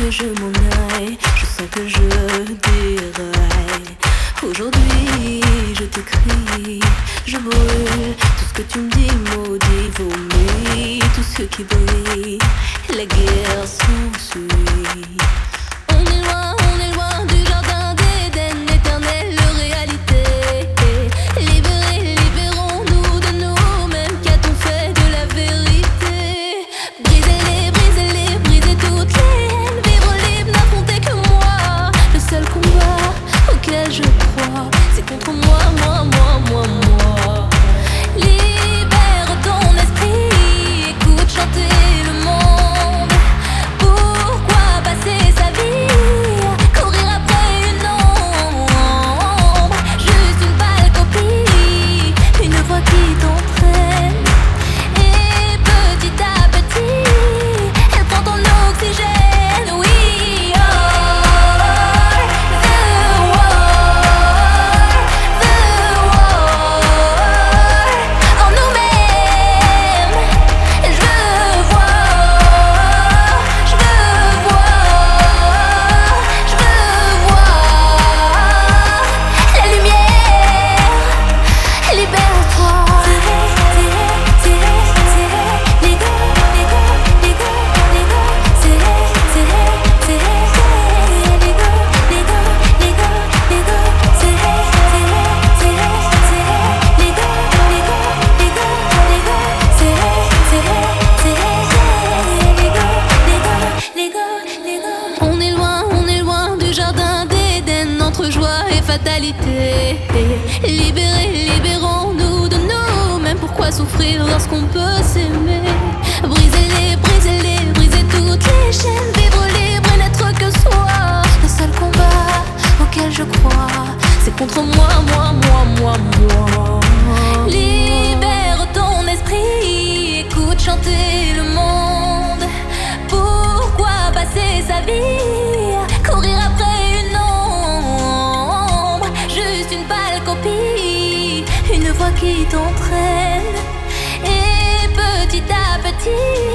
que je m'en aille, je sens que je déraille. Aujourd'hui je t'écris, je brûle tout ce que tu me dis maudit, vomis tout ce qui brille, la guerre s'ensuit. On est loin du jardin d'Éden, éternelle réalité. Libérés, libérons-nous de nous-mêmes, qu'a-t-on fait de la vérité? Brisez-les, brisez toutes les haines, vivre libre, n'affronter que moi. Le seul combat auquel je crois, c'est contre moi, moi. Libère ton esprit, écoute chanter le monde. Pourquoi passer sa vie, courir après une ombre? Juste une pâle copie, une voix qui t'entraîne. Et petit à petit, elle prend ton oxygène. We are the war en nous-mêmes. Je veux voir la lumière. Libère-toi. On est loin du jardin d'Éden, entre joie et fatalité. Libérés, libérons-nous de nous-mêmes. Pourquoi souffrir lorsqu'on peut s'aimer? Brisez-les, brisez toutes les chaînes. Vivre libre et n'être que soi. Le seul combat auquel je crois, c'est contre moi. Libère ton esprit, écoute chanter le monde. Pourquoi passer sa vie, courir après une ombre? Juste une pâle copie, une voix qui t'entraîne. Et petit à petit,